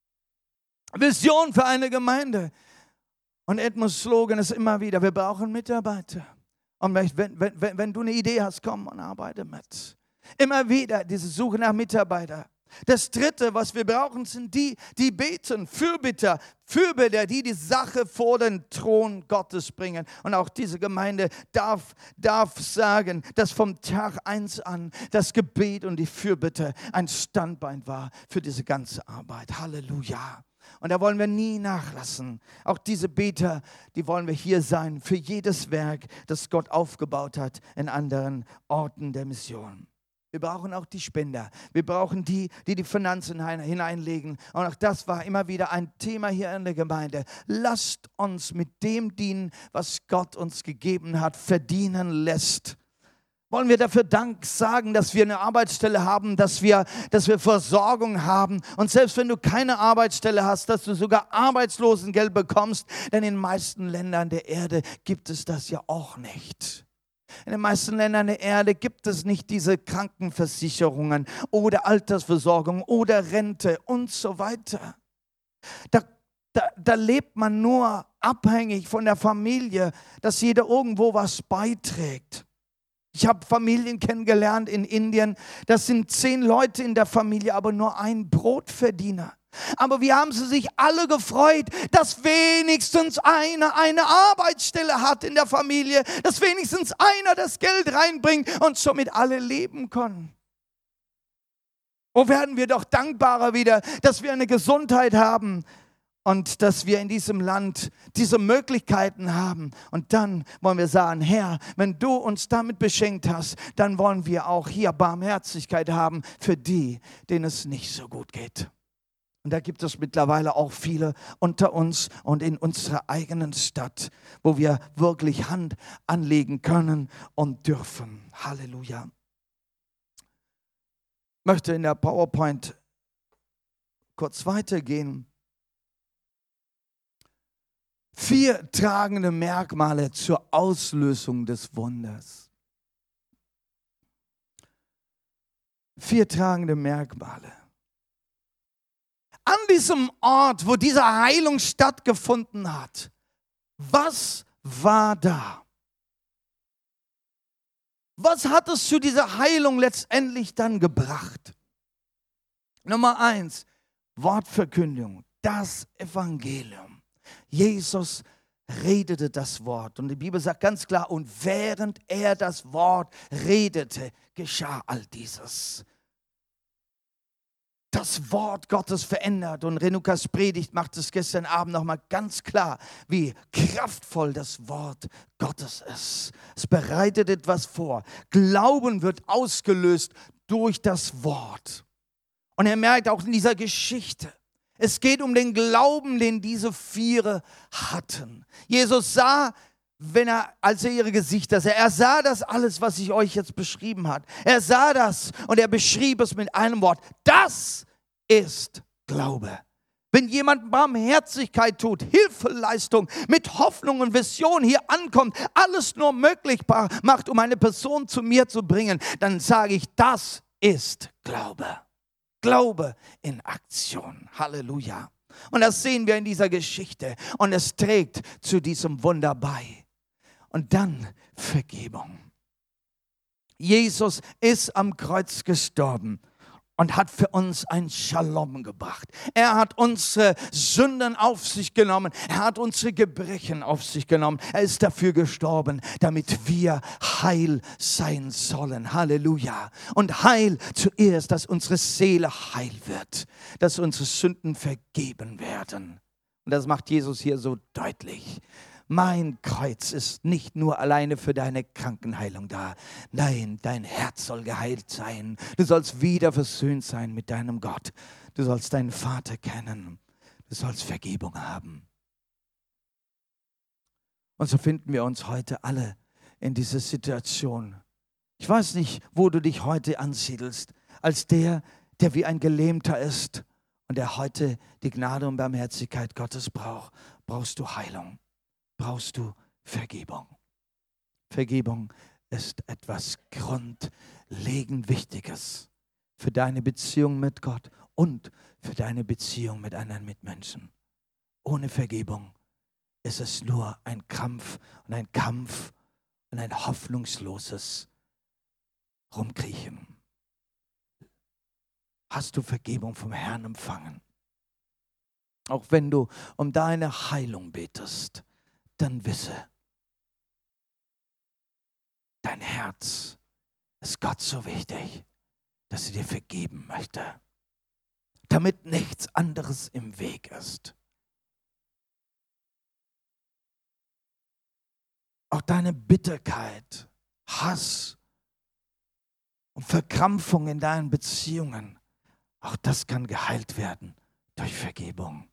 Vision für eine Gemeinde. Und Edmunds Slogan ist immer wieder, wir brauchen Mitarbeiter. Und wenn, wenn, wenn, wenn du eine Idee hast, komm und arbeite mit. Immer wieder diese Suche nach Mitarbeitern. Das Dritte, was wir brauchen, sind die, die beten, Fürbitter, Fürbitter, die die Sache vor den Thron Gottes bringen. Und auch diese Gemeinde darf, darf sagen, dass vom Tag eins an das Gebet und die Fürbitte ein Standbein war für diese ganze Arbeit. Halleluja. Und da wollen wir nie nachlassen. Auch diese Beter, die wollen wir hier sein für jedes Werk, das Gott aufgebaut hat in anderen Orten der Mission. Wir brauchen auch die Spender. Wir brauchen die, die die Finanzen hineinlegen. Und auch das war immer wieder ein Thema hier in der Gemeinde. Lasst uns mit dem dienen, was Gott uns gegeben hat, verdienen lässt. Wollen wir dafür Dank sagen, dass wir eine Arbeitsstelle haben, dass wir, dass wir Versorgung haben. Und selbst wenn du keine Arbeitsstelle hast, dass du sogar Arbeitslosengeld bekommst. Denn in den meisten Ländern der Erde gibt es das ja auch nicht. In den meisten Ländern der Erde gibt es nicht diese Krankenversicherungen oder Altersversorgung oder Rente und so weiter. Da, da, da lebt man nur abhängig von der Familie, dass jeder irgendwo was beiträgt. Ich habe Familien kennengelernt in Indien, das sind zehn Leute in der Familie, aber nur ein Brotverdiener. Aber wie haben sie sich alle gefreut, dass wenigstens einer eine Arbeitsstelle hat in der Familie, dass wenigstens einer das Geld reinbringt und somit alle leben können. Oh, werden wir doch dankbarer wieder, dass wir eine Gesundheit haben und dass wir in diesem Land diese Möglichkeiten haben. Und dann wollen wir sagen, Herr, wenn du uns damit beschenkt hast, dann wollen wir auch hier Barmherzigkeit haben für die, denen es nicht so gut geht. Und da gibt es mittlerweile auch viele unter uns und in unserer eigenen Stadt, wo wir wirklich Hand anlegen können und dürfen. Halleluja. Ich möchte in der PowerPoint kurz weitergehen. Vier tragende Merkmale zur Auslösung des Wunders. Vier tragende Merkmale. An diesem Ort, wo diese Heilung stattgefunden hat, was war da? Was hat es zu dieser Heilung letztendlich dann gebracht? Nummer eins, Wortverkündigung, das Evangelium. Jesus redete das Wort und die Bibel sagt ganz klar, und während er das Wort redete, geschah all dieses. Das Wort Gottes verändert und Renukas Predigt macht es gestern Abend nochmal ganz klar, wie kraftvoll das Wort Gottes ist. Es bereitet etwas vor. Glauben wird ausgelöst durch das Wort. Und er merkt auch in dieser Geschichte, es geht um den Glauben, den diese Viere hatten. Jesus sah, wenn er, als er ihre Gesichter sah, er sah das alles, was ich euch jetzt beschrieben habe. Er sah das und er beschrieb es mit einem Wort. Das ist Glaube. Wenn jemand Barmherzigkeit tut, Hilfeleistung, mit Hoffnung und Vision hier ankommt, alles nur möglich macht, um eine Person zu mir zu bringen, dann sage ich, das ist Glaube. Glaube in Aktion. Halleluja. Und das sehen wir in dieser Geschichte. Und es trägt zu diesem Wunder bei. Und dann Vergebung. Jesus ist am Kreuz gestorben und hat für uns ein Shalom gebracht. Er hat unsere Sünden auf sich genommen. Er hat unsere Gebrechen auf sich genommen. Er ist dafür gestorben, damit wir heil sein sollen. Halleluja. Und heil zuerst, dass unsere Seele heil wird, dass unsere Sünden vergeben werden. Und das macht Jesus hier so deutlich. Mein Kreuz ist nicht nur alleine für deine Krankenheilung da. Nein, dein Herz soll geheilt sein. Du sollst wieder versöhnt sein mit deinem Gott. Du sollst deinen Vater kennen. Du sollst Vergebung haben. Und so finden wir uns heute alle in dieser Situation. Ich weiß nicht, wo du dich heute ansiedelst, als der, der wie ein Gelähmter ist und der heute die Gnade und Barmherzigkeit Gottes braucht. Brauchst du Heilung? Brauchst du Vergebung? Vergebung ist etwas grundlegend Wichtiges für deine Beziehung mit Gott und für deine Beziehung mit anderen Mitmenschen. Ohne Vergebung ist es nur ein Kampf und ein Kampf und ein hoffnungsloses Rumkriechen. Hast du Vergebung vom Herrn empfangen? Auch wenn du um deine Heilung betest, dann wisse, dein Herz ist Gott so wichtig, dass er dir vergeben möchte, damit nichts anderes im Weg ist. Auch deine Bitterkeit, Hass und Verkrampfung in deinen Beziehungen, auch das kann geheilt werden durch Vergebung.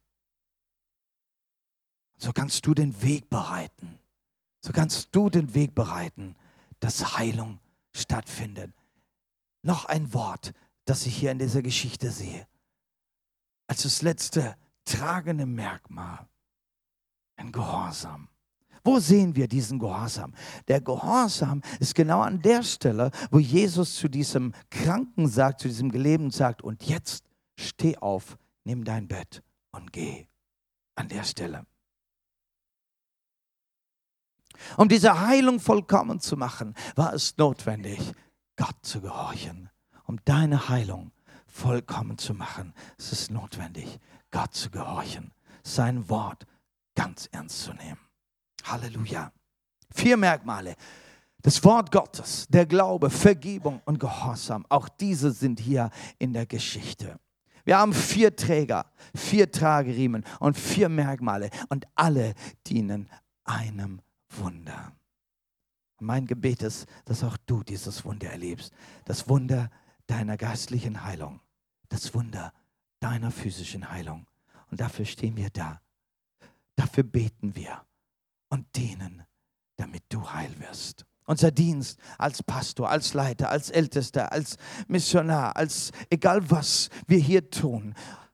So kannst du den Weg bereiten. So kannst du den Weg bereiten, dass Heilung stattfindet. Noch ein Wort, das ich hier in dieser Geschichte sehe. Als das letzte tragende Merkmal, ein Gehorsam. Wo sehen wir diesen Gehorsam? Der Gehorsam ist genau an der Stelle, wo Jesus zu diesem Kranken sagt, zu diesem Gelähmten sagt, und jetzt steh auf, nimm dein Bett und geh. An der Stelle. Um diese Heilung vollkommen zu machen, war es notwendig, Gott zu gehorchen. Um deine Heilung vollkommen zu machen, ist es notwendig, Gott zu gehorchen. Sein Wort ganz ernst zu nehmen. Halleluja. Vier Merkmale. Das Wort Gottes, der Glaube, Vergebung und Gehorsam. Auch diese sind hier in der Geschichte. Wir haben vier Träger, vier Trageriemen und vier Merkmale. Und alle dienen einem Wunder. Mein Gebet ist, dass auch du dieses Wunder erlebst. Das Wunder deiner geistlichen Heilung. Das Wunder deiner physischen Heilung. Und dafür stehen wir da. Dafür beten wir und dienen, damit du heil wirst. Unser Dienst als Pastor, als Leiter, als Ältester, als Missionar, als egal was wir hier tun.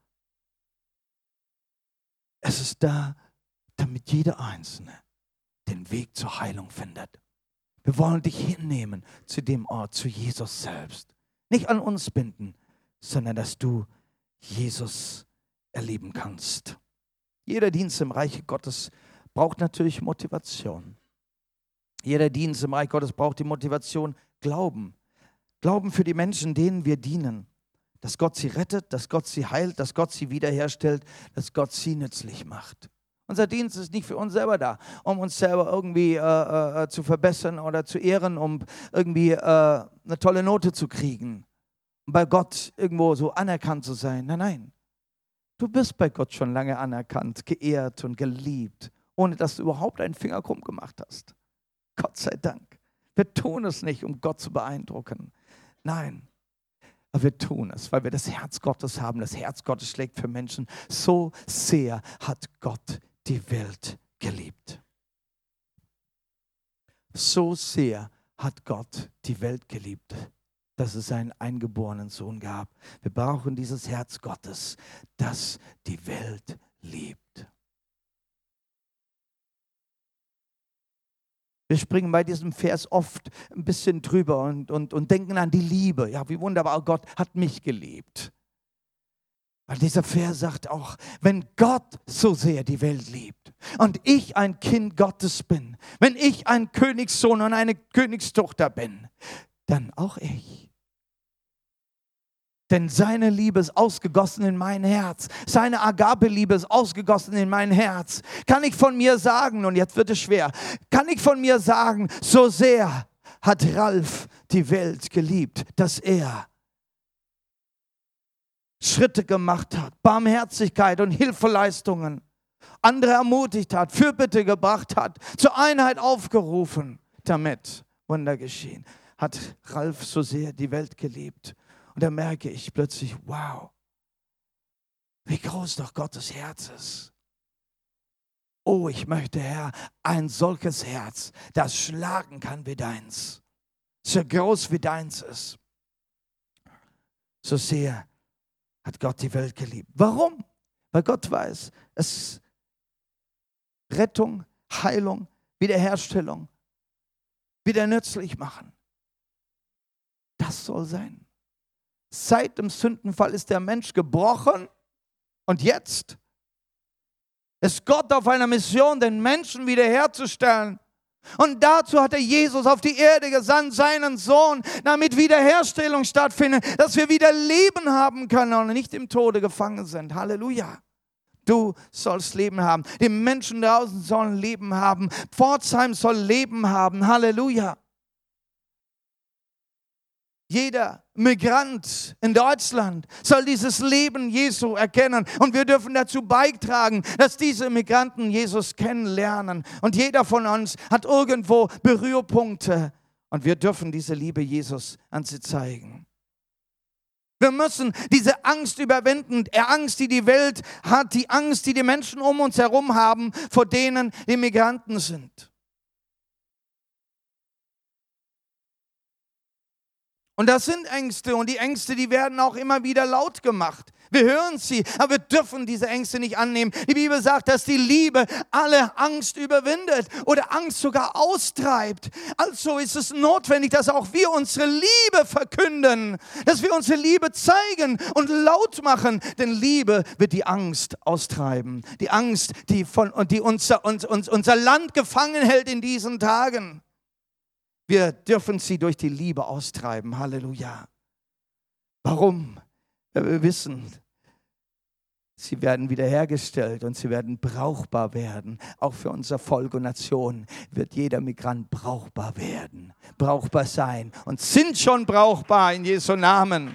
Es ist da, damit jeder Einzelne den Weg zur Heilung findet. Wir wollen dich hinnehmen zu dem Ort, zu Jesus selbst. Nicht an uns binden, sondern dass du Jesus erleben kannst. Jeder Dienst im Reich Gottes braucht natürlich Motivation. Jeder Dienst im Reich Gottes braucht die Motivation Glauben. Glauben für die Menschen, denen wir dienen. Dass Gott sie rettet, dass Gott sie heilt, dass Gott sie wiederherstellt, dass Gott sie nützlich macht. Unser Dienst ist nicht für uns selber da, um uns selber irgendwie äh, äh, zu verbessern oder zu ehren, um irgendwie äh, eine tolle Note zu kriegen. Um bei Gott irgendwo so anerkannt zu sein. Nein, nein. Du bist bei Gott schon lange anerkannt, geehrt und geliebt, ohne dass du überhaupt einen Finger krumm gemacht hast. Gott sei Dank. Wir tun es nicht, um Gott zu beeindrucken. Nein, aber wir tun es, weil wir das Herz Gottes haben. Das Herz Gottes schlägt für Menschen. So sehr hat Gott die Welt geliebt. So sehr hat Gott die Welt geliebt, dass es seinen eingeborenen Sohn gab. Wir brauchen dieses Herz Gottes, das die Welt liebt. Wir springen bei diesem Vers oft ein bisschen drüber und, und, und denken an die Liebe. Ja, wie wunderbar, Gott hat mich geliebt. Weil dieser Vers sagt auch, wenn Gott so sehr die Welt liebt und ich ein Kind Gottes bin, wenn ich ein Königssohn und eine Königstochter bin, dann auch ich. Denn seine Liebe ist ausgegossen in mein Herz. Seine Agape-Liebe ist ausgegossen in mein Herz. Kann ich von mir sagen, und jetzt wird es schwer, kann ich von mir sagen, so sehr hat Ralf die Welt geliebt, dass er Schritte gemacht hat, Barmherzigkeit und Hilfeleistungen, andere ermutigt hat, Fürbitte gebracht hat, zur Einheit aufgerufen, damit Wunder geschehen. Hat Ralf so sehr die Welt geliebt. Und da merke ich plötzlich, wow, wie groß doch Gottes Herz ist. Oh, ich möchte, Herr, ein solches Herz, das schlagen kann wie deins, so groß wie deins ist. So sehr hat Gott die Welt geliebt. Warum? Weil Gott weiß, es Rettung, Heilung, Wiederherstellung, wieder nützlich machen. Das soll sein. Seit dem Sündenfall ist der Mensch gebrochen und jetzt ist Gott auf einer Mission, den Menschen wiederherzustellen. Und dazu hat er Jesus auf die Erde gesandt, seinen Sohn, damit Wiederherstellung stattfindet, dass wir wieder Leben haben können und nicht im Tode gefangen sind. Halleluja. Du sollst Leben haben. Die Menschen draußen sollen Leben haben. Pforzheim soll Leben haben. Halleluja. Jeder Migrant in Deutschland soll dieses Leben Jesu erkennen. Und wir dürfen dazu beitragen, dass diese Migranten Jesus kennenlernen. Und jeder von uns hat irgendwo Berührpunkte. Und wir dürfen diese Liebe Jesus an sie zeigen. Wir müssen diese Angst überwinden, die Angst, die die Welt hat, die Angst, die die Menschen um uns herum haben, vor denen die Migranten sind. Und das sind Ängste und die Ängste, die werden auch immer wieder laut gemacht. Wir hören sie, aber wir dürfen diese Ängste nicht annehmen. Die Bibel sagt, dass die Liebe alle Angst überwindet oder Angst sogar austreibt. Also ist es notwendig, dass auch wir unsere Liebe verkünden, dass wir unsere Liebe zeigen und laut machen, denn Liebe wird die Angst austreiben. Die Angst, die, von, die unser, uns, uns, unser Land gefangen hält in diesen Tagen. Wir dürfen sie durch die Liebe austreiben. Halleluja. Warum? Weil wir wissen, sie werden wiederhergestellt und sie werden brauchbar werden. Auch für unser Volk und Nation wird jeder Migrant brauchbar werden, brauchbar sein und sind schon brauchbar in Jesu Namen.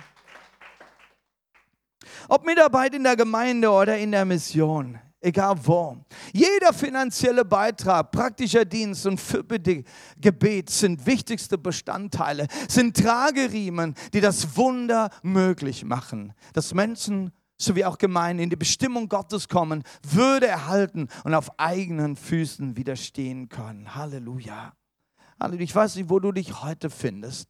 Ob Mitarbeit in der Gemeinde oder in der Mission. Egal wo. Jeder finanzielle Beitrag, praktischer Dienst und Fürbitte-Gebet sind wichtigste Bestandteile, sind Trageriemen, die das Wunder möglich machen, dass Menschen sowie auch Gemeinden in die Bestimmung Gottes kommen, Würde erhalten und auf eigenen Füßen widerstehen können. Halleluja. Halleluja. Ich weiß nicht, wo du dich heute findest.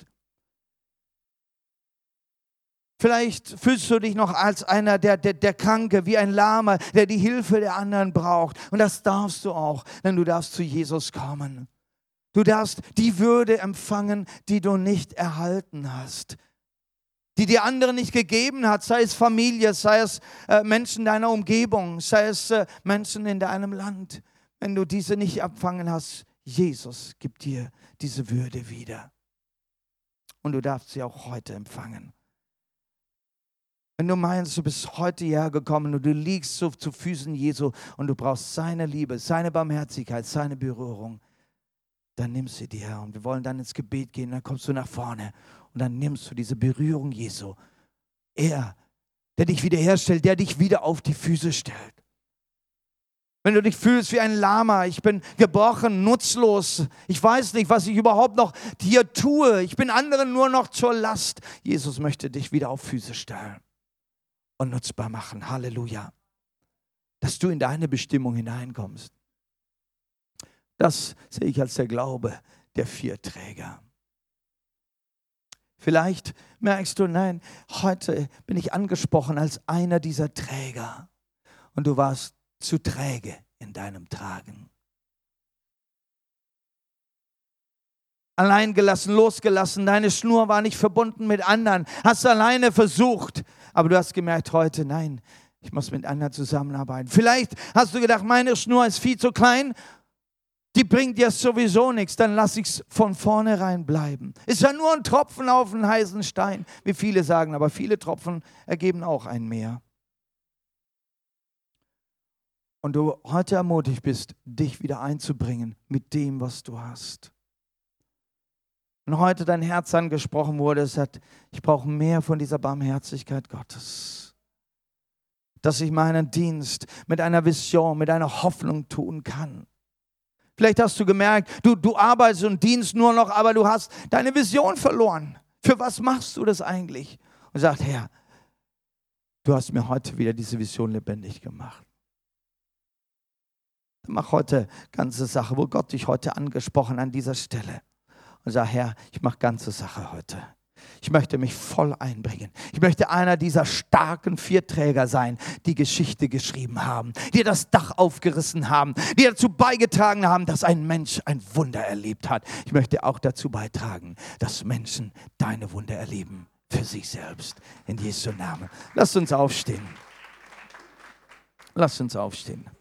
Vielleicht fühlst du dich noch als einer, der, der, der Kranke, wie ein Lahmer, der die Hilfe der anderen braucht. Und das darfst du auch, denn du darfst zu Jesus kommen. Du darfst die Würde empfangen, die du nicht erhalten hast, die dir andere nicht gegeben hat, sei es Familie, sei es äh, Menschen deiner Umgebung, sei es äh, Menschen in deinem Land. Wenn du diese nicht empfangen hast, Jesus gibt dir diese Würde wieder. Und du darfst sie auch heute empfangen. Wenn du meinst, du bist heute hierher gekommen und du liegst so zu Füßen Jesu und du brauchst seine Liebe, seine Barmherzigkeit, seine Berührung, dann nimm sie dir. Und wir wollen dann ins Gebet gehen, dann kommst du nach vorne und dann nimmst du diese Berührung Jesu. Er, der dich wiederherstellt, der dich wieder auf die Füße stellt. Wenn du dich fühlst wie ein Lama, ich bin gebrochen, nutzlos, ich weiß nicht, was ich überhaupt noch hier tue, ich bin anderen nur noch zur Last. Jesus möchte dich wieder auf Füße stellen und nutzbar machen. Halleluja. Dass du in deine Bestimmung hineinkommst. Das sehe ich als der Glaube der vier Träger. Vielleicht merkst du, nein, heute bin ich angesprochen als einer dieser Träger. Und du warst zu träge in deinem Tragen. Allein gelassen, losgelassen, deine Schnur war nicht verbunden mit anderen. Hast alleine versucht, aber du hast gemerkt heute, nein, ich muss mit anderen zusammenarbeiten. Vielleicht hast du gedacht, meine Schnur ist viel zu klein, die bringt dir sowieso nichts, dann lass ich es von vornherein bleiben. Ist ja nur ein Tropfen auf einen heißen Stein, wie viele sagen, aber viele Tropfen ergeben auch ein Meer. Und du heute ermutigt bist, dich wieder einzubringen mit dem, was du hast. Und heute dein Herz angesprochen wurde, es sagt, ich brauche mehr von dieser Barmherzigkeit Gottes. Dass ich meinen Dienst mit einer Vision, mit einer Hoffnung tun kann. Vielleicht hast du gemerkt, du, du arbeitest und dienst nur noch, aber du hast deine Vision verloren. Für was machst du das eigentlich? Und sagt, Herr, du hast mir heute wieder diese Vision lebendig gemacht. Mach heute ganze Sache, wo Gott dich heute angesprochen an dieser Stelle. Und sag, Herr, ich mache ganze Sache heute. Ich Ich möchte mich voll einbringen. Ich möchte einer dieser starken Vierträger sein, die Geschichte geschrieben haben, die das Dach aufgerissen haben, die dazu beigetragen haben, dass ein Mensch ein Wunder erlebt hat. Ich möchte auch dazu beitragen, dass Menschen deine Wunder erleben für sich selbst. In Jesu Namen. Lasst uns aufstehen. Lasst uns aufstehen.